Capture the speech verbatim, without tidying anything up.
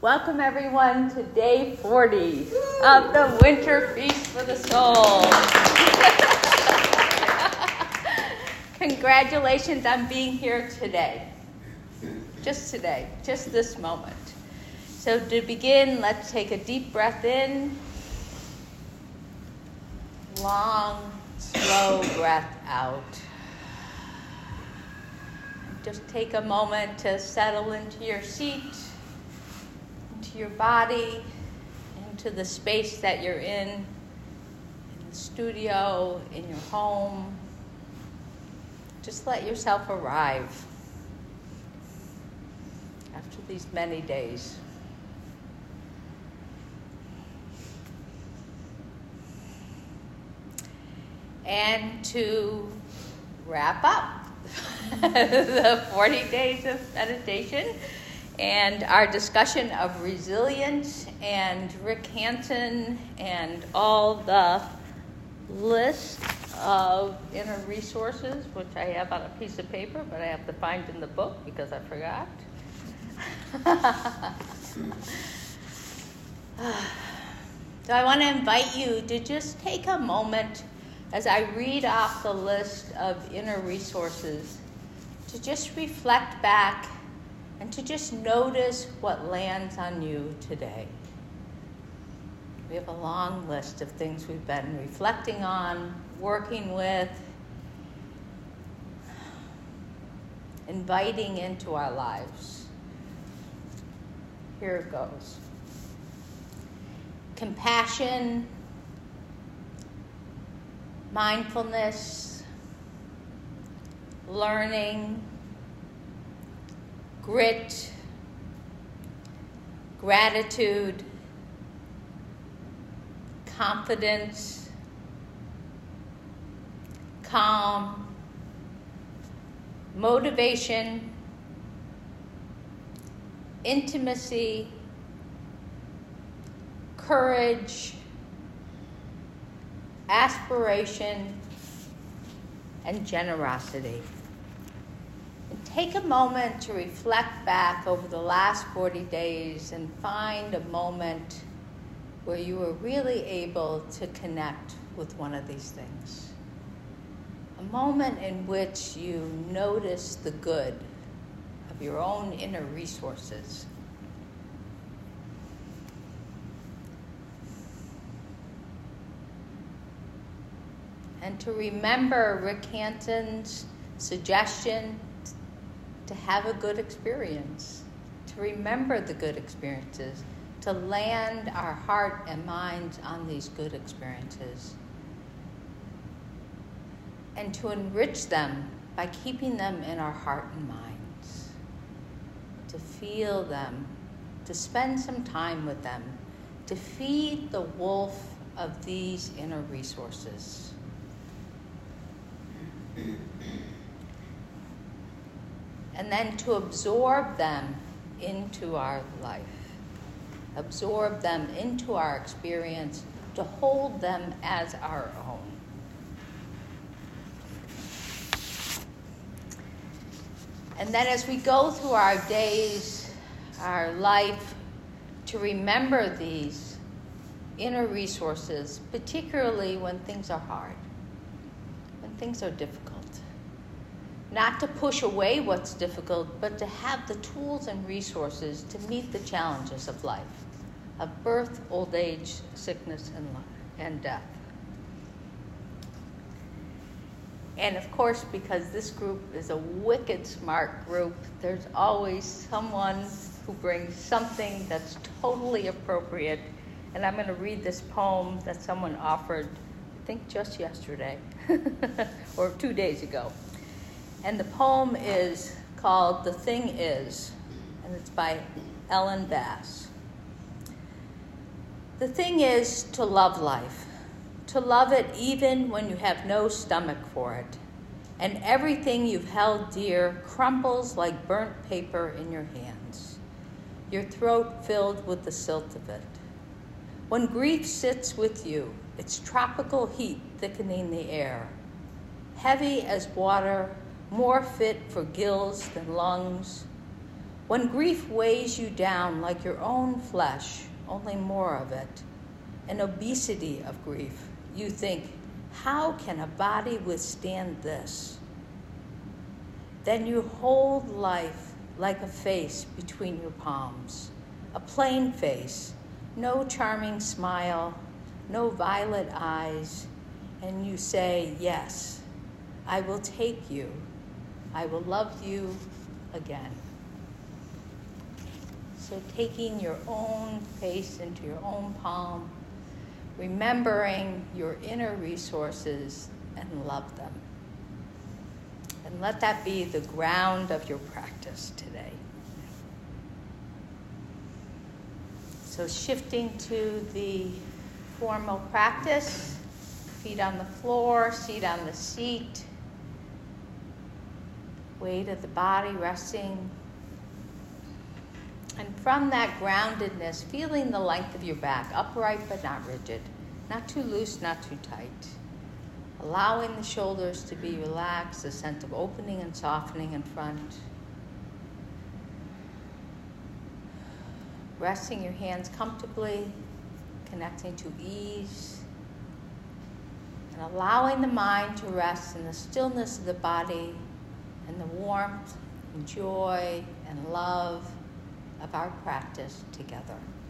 Welcome everyone to day forty of the Winter Feast for the Soul. Congratulations on being here today. Just today, just this moment. So to begin, let's take a deep breath in. Long, slow breath out. Just take a moment to settle into your seat, into your body, into the space that you're in, in the studio, in your home. Just let yourself arrive after these many days. And to wrap up the forty days of meditation and our discussion of resilience and Rick Hanson and all the list of inner resources, which I have on a piece of paper, but I have to find in the book because I forgot. So I want to invite you to just take a moment as I read off the list of inner resources, to just reflect back and to just notice what lands on you today. We have a long list of things we've been reflecting on, working with, inviting into our lives. Here it goes. Compassion, mindfulness, learning, grit, gratitude, confidence, calm, motivation, intimacy, courage, aspiration, and generosity. And take a moment to reflect back over the last forty days and find a moment where you were really able to connect with one of these things. A moment in which you notice the good of your own inner resources. And to remember Rick Hanson's suggestion to have a good experience, to remember the good experiences, to land our heart and minds on these good experiences, and to enrich them by keeping them in our heart and minds, to feel them, to spend some time with them, to feed the wolf of these inner resources. And then to absorb them into our life, absorb them into our experience, to hold them as our own. And then as we go through our days, our life, to remember these inner resources, particularly when things are hard, when things are difficult. Not to push away what's difficult, but to have the tools and resources to meet the challenges of life, of birth, old age, sickness, and life, and death. And of course, because this group is a wicked smart group, there's always someone who brings something that's totally appropriate. And I'm going to read this poem that someone offered, I think just yesterday, or two days ago. And the poem is called The Thing Is, and it's by Ellen Bass. The thing is to love life, to love it even when you have no stomach for it, and everything you've held dear crumbles like burnt paper in your hands, your throat filled with the silt of it. When grief sits with you, its tropical heat thickening the air, heavy as water, more fit for gills than lungs, When grief weighs you down like your own flesh, only more of it, an obesity of grief, you think, how can a body withstand this? Then you hold life like a face between your palms, a plain face, no charming smile, no violet eyes, and you say, yes, I will take you. I will love you again. So taking your own face into your own palm, remembering your inner resources, and love them. And let that be the ground of your practice today. So shifting to the formal practice, feet on the floor, seat on the seat, weight of the body resting. And from that groundedness, feeling the length of your back, upright but not rigid, not too loose, not too tight. Allowing the shoulders to be relaxed, a sense of opening and softening in front. Resting your hands comfortably, connecting to ease. And allowing the mind to rest in the stillness of the body and the warmth and joy and love of our practice together.